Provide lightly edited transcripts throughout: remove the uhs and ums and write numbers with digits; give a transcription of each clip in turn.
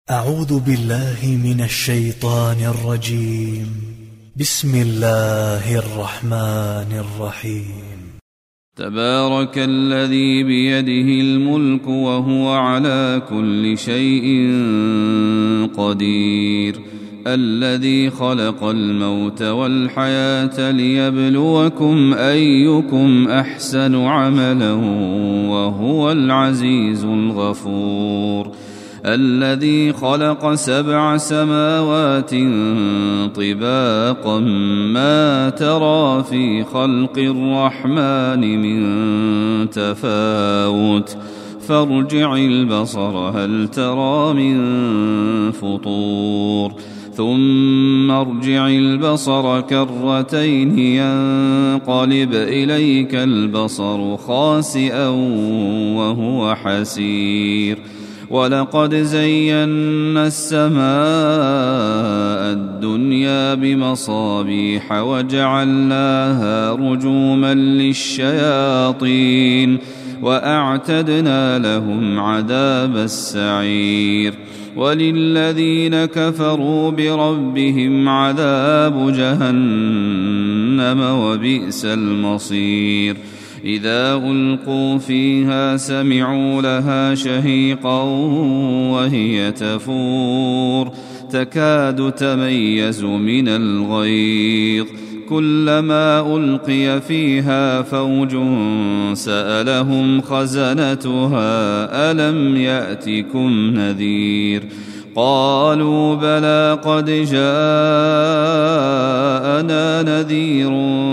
أعوذ بالله من الشيطان الرجيم. بسم الله الرحمن الرحيم. تبارك الذي بيده الملك وهو على كل شيء قدير، الذي خلق الموت والحياة ليبلوكم أيكم أحسن عملا وهو العزيز الغفور، الذي خلق 7 سماوات طباقا ما ترى في خلق الرحمن من تفاوت فارجع البصر هل ترى من فطور، ثم ارجع البصر كرتين ينقلب إليك البصر خاسئا وهو حسير، ولقد زينا السماء الدنيا بمصابيح وجعلناها رجوما للشياطين وأعتدنا لهم عذاب السعير، وللذين كفروا بربهم عذاب جهنم وبئس المصير، إذا ألقوا فيها سمعوا لها شهيقا وهي تفور تكاد تميز من الغيظ، كلما ألقي فيها فوج سألهم خزنتها ألم يأتكم نذير، قالوا بلى قد جاءنا نذير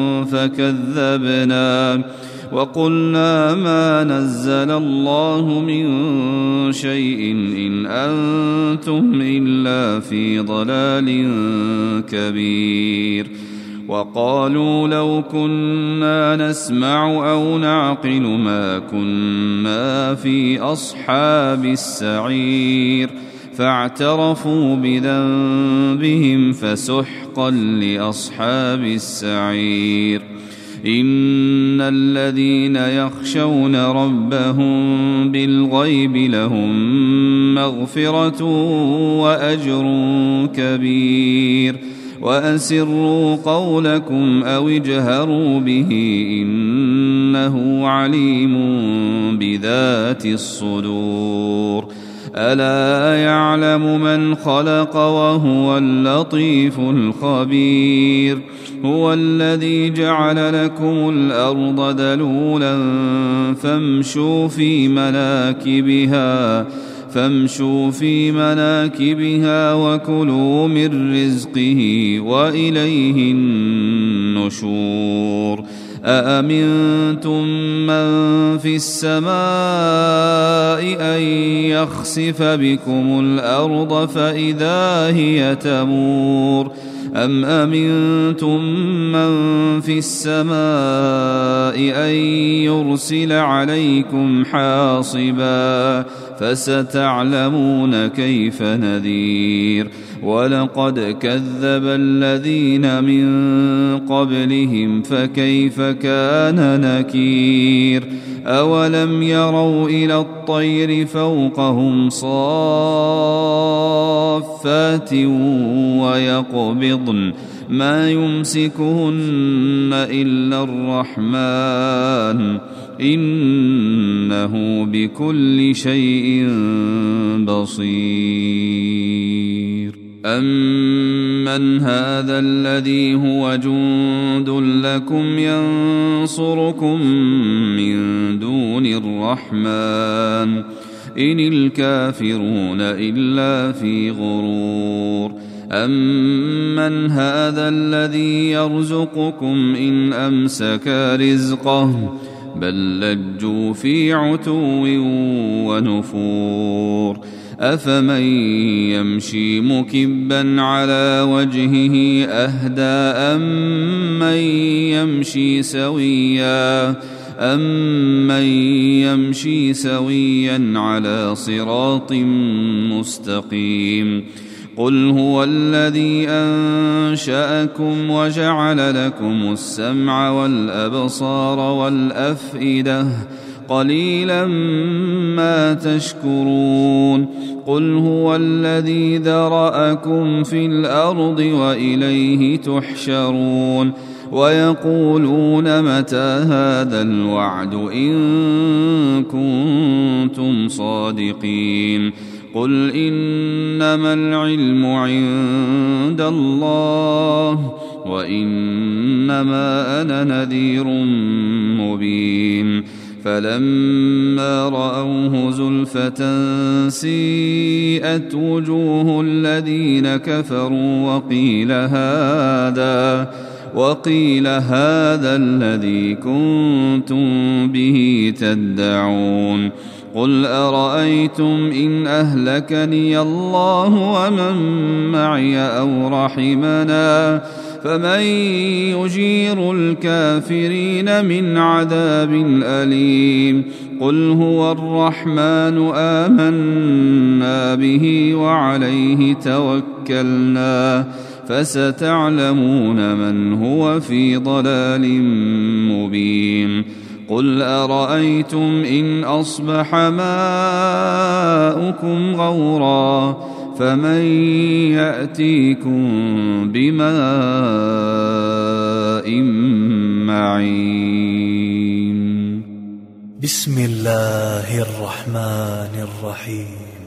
فكذبنا وقلنا ما نزل الله من شيء إن أنتم إلا في ضلال كبير، وقالوا لو كنا نسمع أو نعقل ما كنا في أصحاب السعير، فاعترفوا بذنبهم فسحقا لأصحاب السعير، إن الذين يخشون ربهم بالغيب لهم مغفرة وأجر كبير، وأسروا قولكم أو اجهروا به إنه عليم بذات الصدور، ألا يعلم من خلق وهو اللطيف الخبير، هو الذي جعل لكم الأرض ذلولا فامشوا في مناكبها وكلوا من رزقه وإليه النشور، أأمنتم من في السماء أن يخسف بكم الأرض فإذا هي تمور، أم أمنتم من في السماء أن يرسل عليكم حاصبا فستعلمون كيف نذير، ولقد كذب الذين من قبلهم فكيف كان نكير، أولم يروا إلى الطير فوقهم صافات ويقبضن ما يمسكهن إلا الرحمن إنه بكل شيء بصير، أمن هذا الذي هو جند لكم ينصركم من دون الرحمن إن الكافرون إلا في غرور، أمن هذا الذي يرزقكم إن أمسك رزقه بل لجوا في عتو ونفور، أفمن يمشي مكبا على وجهه أهدى أمن يمشي سويا على صراط مستقيم، قل هو الذي أنشأكم وجعل لكم السمع والأبصار والأفئدة قليلا ما تشكرون قل هو الذي ذرأكم في الأرض وإليه تحشرون ويقولون متى هذا الوعد إن كنتم صادقين قل إنما العلم عند الله وإنما أنا نذير مبين فلما رأوه زلفة سيئت وجوه الذين كفروا وقيل هذا الذي كنتم به تدعون قل أرأيتم إن أهلكني الله ومن معي أو رحمنا فمن يجير الكافرين من عذاب أليم قل هو الرحمن آمنا به وعليه توكلنا فستعلمون من هو في ضلال مبين قل أرأيتم إن أصبح ماؤكم غورا فمن يأتيكم بماء معين بسم الله الرحمن الرحيم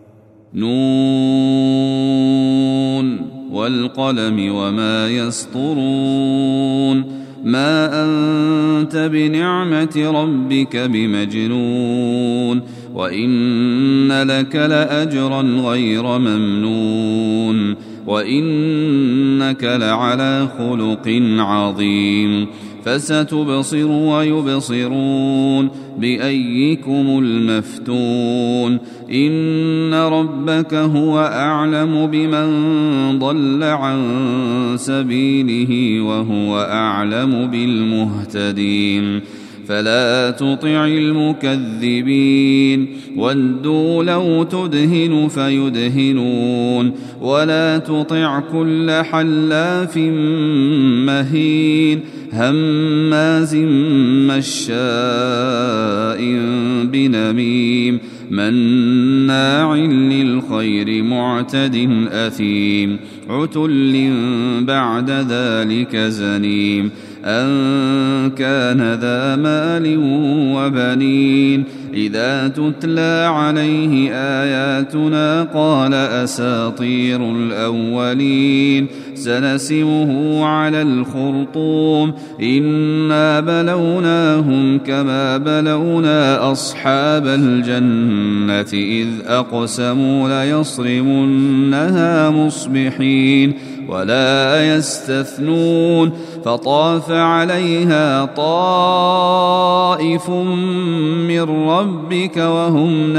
نون والقلم وما يسطرون ما أنت بنعمة ربك بمجنون وإن لك لأجرا غير ممنون وإنك لعلى خلق عظيم فستبصر ويبصرون بأيكم المفتون إن ربك هو أعلم بمن ضل عن سبيله وهو أعلم بالمهتدين فلا تطع المكذبين ودوا لو تدهن فيدهنون ولا تطع كل حلاف مهين هماز مشاء بنميم مناع للخير معتد أثيم عتل بعد ذلك زنيم أن كان ذا مال وبنين إذا تتلى عليه آياتنا قال أساطير الأولين سنسمه على الخرطوم إنا بلوناهم كما بلونا أصحاب الجنة إذ أقسموا ليصرمنها مصبحين ولا يستثنون فطاف عليها طائف من ربك وهم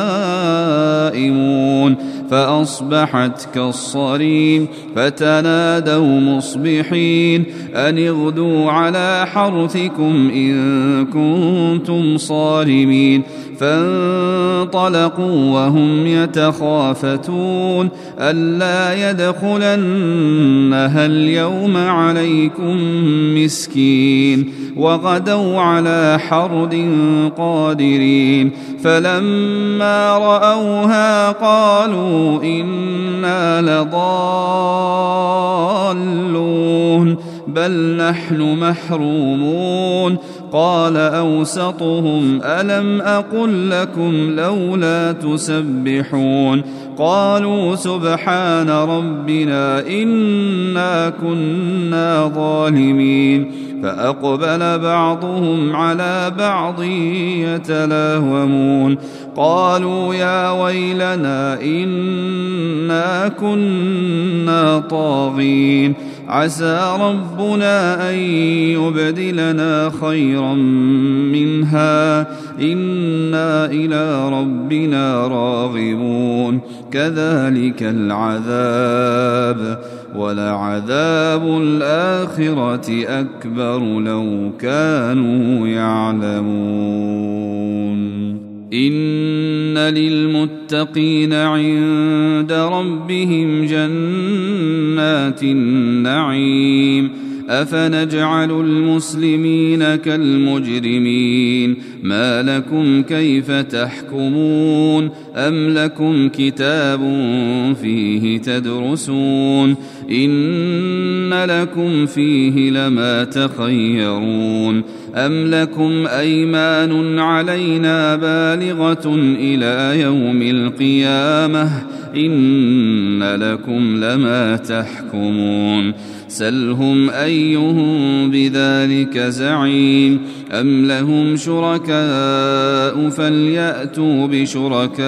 نائمون فأصبحت كالصريم فتنادوا مصبحين أن اغدوا على حرثكم إن كنتم صارمين فانطلقوا وهم يتخافتون ألا يدخلنها اليوم عليكم مسكين وغدوا على حرد قادرين فلما رأوها قالوا إنا لضالون بل نحن محرومون قال أوسطهم ألم أقل لكم لولا تسبحون قالوا سبحان ربنا إنا كنا ظالمين فأقبل بعضهم على بعض يتلاومون قالوا يا ويلنا إنا كنا طاغين عسى ربنا أن يبدلنا خيرا منها إنا إلى ربنا راغبون كذلك العذاب ولعذاب الآخرة أكبر لو كانوا يعلمون إن للمتقين عند ربهم جنات النعيم أفنجعل المسلمين كالمجرمين ما لكم كيف تحكمون أم لكم كتاب فيه تدرسون إن لكم فيه لما تخيرون أم لكم أيمان علينا بالغة إلى يوم القيامة إن لكم لما تحكمون سلهم أيهم بذلك زعيم أم لهم شركاء فليأتوا بشركائهم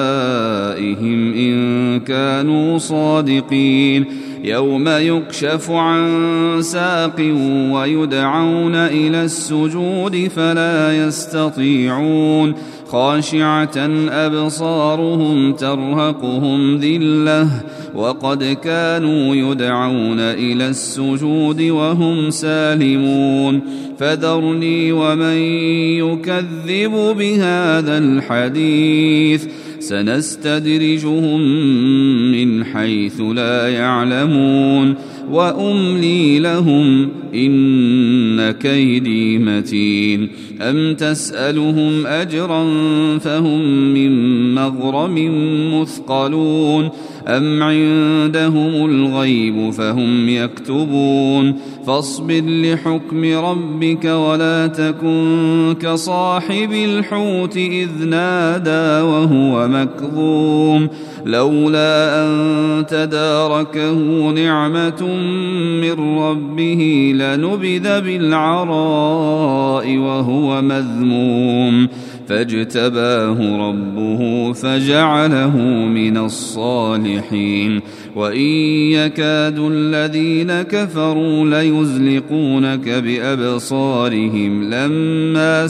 إن كانوا صادقين يوم يكشف عن ساق ويدعون إلى السجود فلا يستطيعون خاشعة أبصارهم ترهقهم ذلة وقد كانوا يدعون إلى السجود وهم سالمون فذرني ومن يكذب بهذا الحديث سنستدرجهم من حيث لا يعلمون وأملي لهم إن كيدي متين أم تسألهم أجرا فهم من مغرم مثقلون أم عندهم الغيب فهم يكتبون فاصبر لحكم ربك ولا تكن كصاحب الحوت إذ نادى وهو مكظوم لولا أن تداركه نعمة من ربه لنبذ بالعراء وهو مذموم فاجتباه ربه فجعله من الصالحين وإن يكاد الذين كفروا ليزلقونك بأبصارهم لما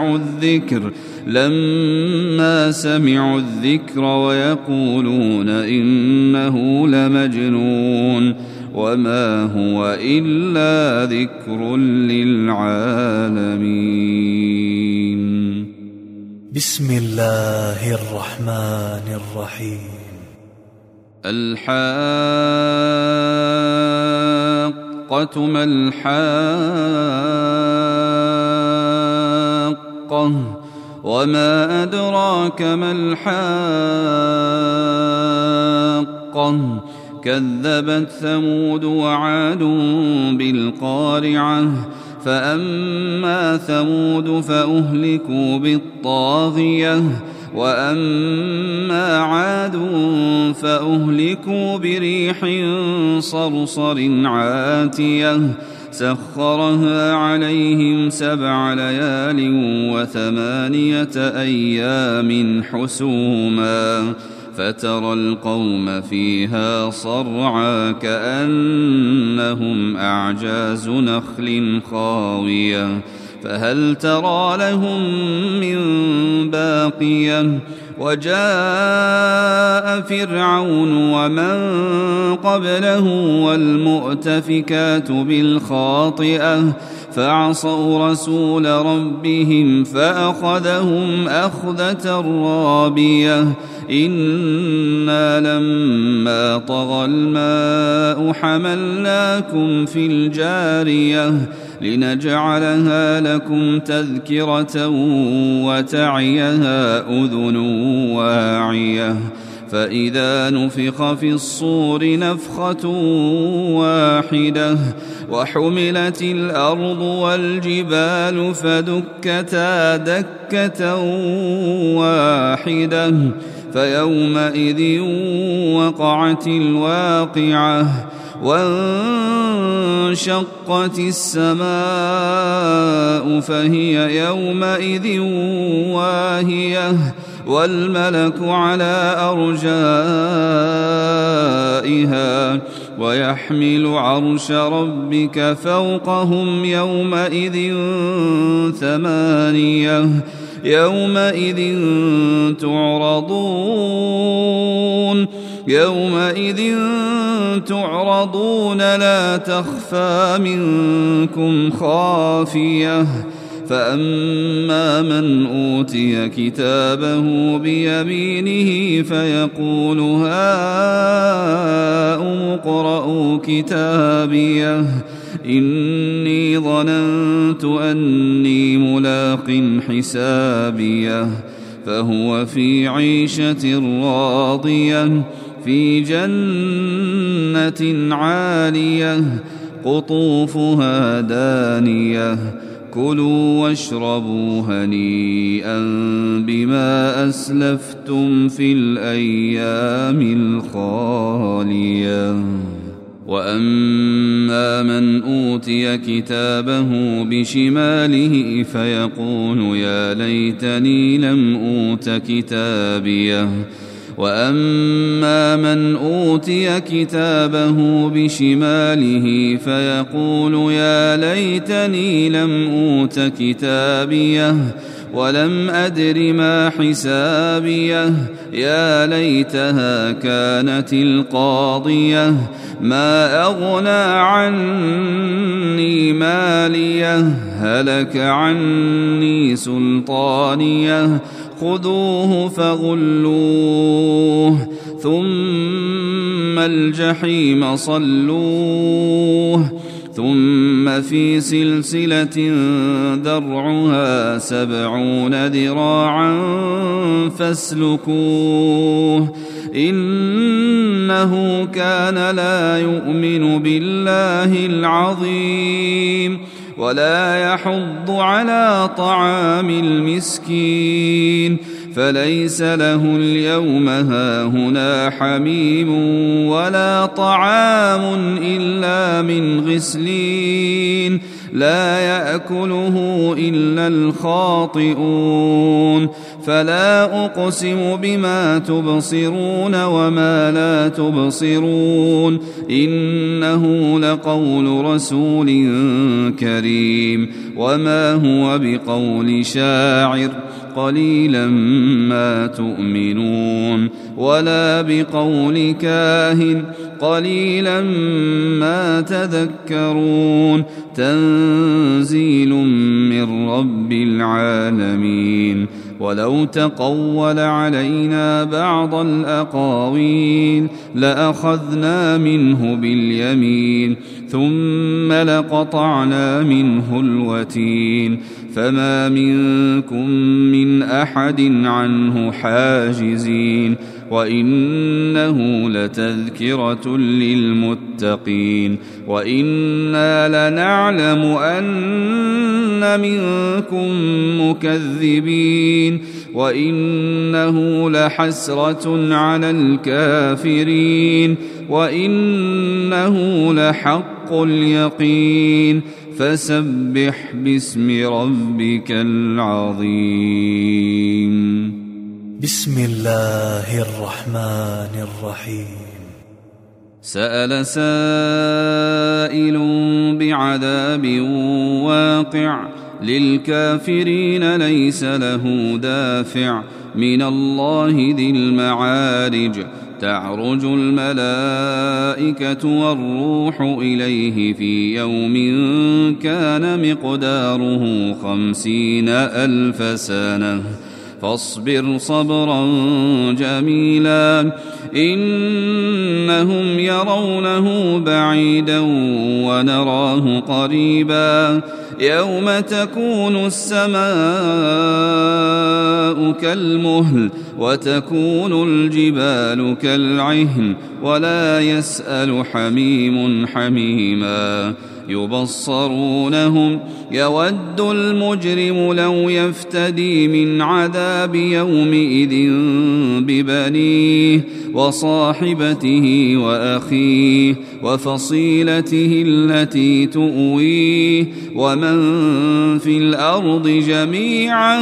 سمعوا الذكر ويقولون إنه لمجنون وما هو إلا ذكر للعالمين. بسم الله الرحمن الرحيم. الحاقة ما الحاقة وما أدراك ما الحاقة كذبت ثمود وعاد بالقارعة فأما ثمود فأهلكوا بالطاغية وأما عاد فأهلكوا بريح صرصر عاتية سخرها عليهم 7 ليال و8 أيام حسوما فترى القوم فيها صرعى كأنهم أعجاز نخل خاوية فهل ترى لهم من باقية وجاء فرعون ومن قبله والمؤتفكات بالخاطئة فعصوا رسول ربهم فأخذهم أخذة رابية إنا لما طغى الماء حملناكم في الجارية لنجعلها لكم تذكرة وتعيها أذن واعية فإذا نفخ في الصور نفخة واحدة وحملت الأرض والجبال فدكتا دكة واحدة فيومئذ وقعت الواقعة وانشقت السماء فهي يومئذ واهية والملك على أرجائها ويحمل عرش ربك فوقهم يومئذ 8 يومئذ تعرضون لا تخفى منكم خافية فأما من أوتي كتابه بيمينه فيقول هاؤم اقرءوا كتابيه إني ظننت أني ملاق حسابيه فهو في عيشة راضية في جنة عالية قطوفها دانية كلوا واشربوا هنيئا بما أسلفتم في الأيام الخالية وأما من أوتي كتابه بشماله فيقول يا ليتني لم أوت كتابيه وأما من أوتي كتابه بشماله فيقول يا ليتني لم أوت كتابيه ولم أدر ما حسابيه يا ليتها كانت القاضية ما أغنى عني ماليه هلك عني سلطانيه خذوه فغلوه ثم الجحيم صلوه ثم في سلسلة ذرعها 70 ذراعا فاسلكوه إنه كان لا يؤمن بالله العظيم ولا يحض على طعام المسكين فليس له اليوم هاهنا حميم ولا طعام إلا من غسلين لا يأكله إلا الخاطئون فلا أقسم بما تبصرون وما لا تبصرون إنه لقول رسول كريم وما هو بقول شاعر قليلا ما تؤمنون ولا بقول كاهن قليلا ما تذكرون تنزيل من رب العالمين ولو تقول علينا بعض الأقاويل لأخذنا منه باليمين ثم لقطعنا منه الوتين فما منكم من أحد عنه حاجزين وإنه لتذكرة للمتقين وإنا لنعلم أن منكم مكذبين وإنه لحسرة على الكافرين وإنه لحق اليقين فسبح باسم ربك العظيم بسم الله الرحمن الرحيم سأل سائل بعذاب واقع للكافرين ليس له دافع من الله ذي المعارج تعرج الملائكة والروح إليه في يوم كان مقداره 50,000 سنة فاصبر صبرا جميلا إنهم يرونه بعيدا ونراه قريبا يوم تكون السماء كالمهل وتكون الجبال كالعهن ولا يسأل حميم حميما يبصرونهم يود المجرم لو يفتدي من عذاب يومئذ ببنيه وصاحبته وأخيه وفصيلته التي تؤويه ومن في الأرض جميعا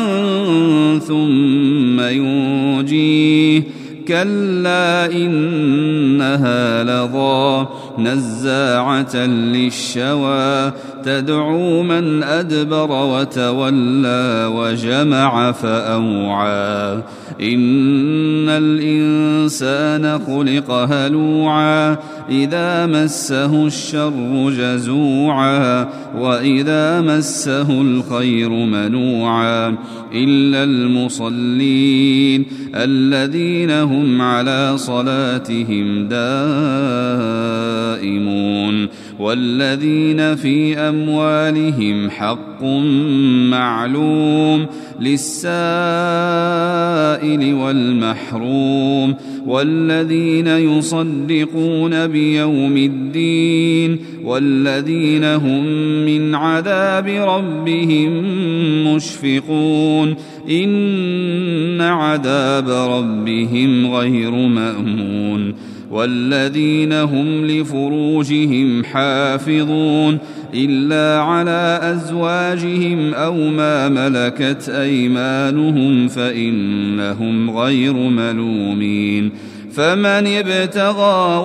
ثم ينجيه كلا إنها لظى نزاعة للشوى تدعو من أدبر وتولى وجمع فأوعى إن الإنسان خلق هلوعا إذا مسه الشر جزوعا وإذا مسه الخير منوعا إلا المصلين الذين هم على صلاتهم دائمون والذين في أموالهم حق معلوم للسائل والمحروم والذين يصدقون بيوم الدين والذين هم من عذاب ربهم مشفقون إن عذاب ربهم غير مأمون والذين هم لفروجهم حافظون إلا على أزواجهم أو ما ملكت أيمانهم فإنهم غير ملومين فمن ابتغى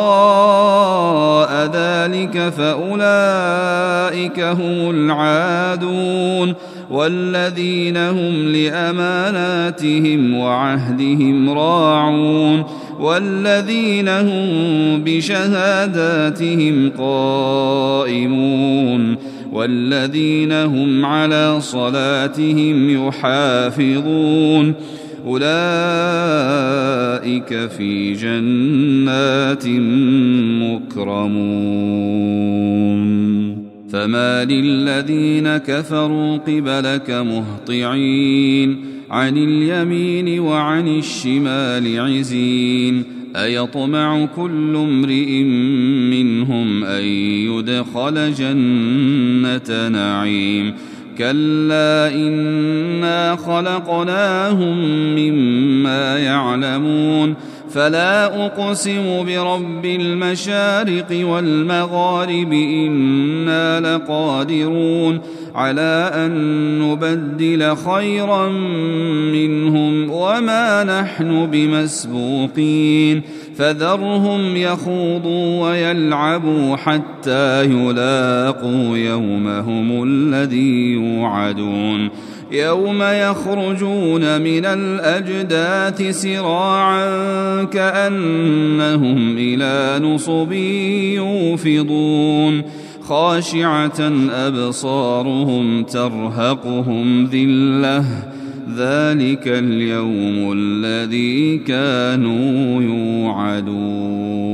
وراء ذلك فأولئك هم العادون والذين هم لأماناتهم وعهدهم راعون والذين هم بشهاداتهم قائمون والذين هم على صلاتهم يحافظون أولئك في جنات مكرمون فما للذين كفروا قبلك مهطعين عن اليمين وعن الشمال عزين أيطمع كل امرئ منهم أن يدخل جنة نعيم كلا إنا خلقناهم مما يعلمون فلا أقسم برب المشارق والمغارب إنا لقادرون على أن نبدل خيرا منهم وما نحن بمسبوقين فذرهم يخوضوا ويلعبوا حتى يلاقوا يومهم الذي يوعدون يوم يخرجون من الأجداث سراعا كأنهم إلى نصب يوفضون خاشعة أبصارهم ترهقهم ذلة ذلك اليوم الذي كانوا يوعدون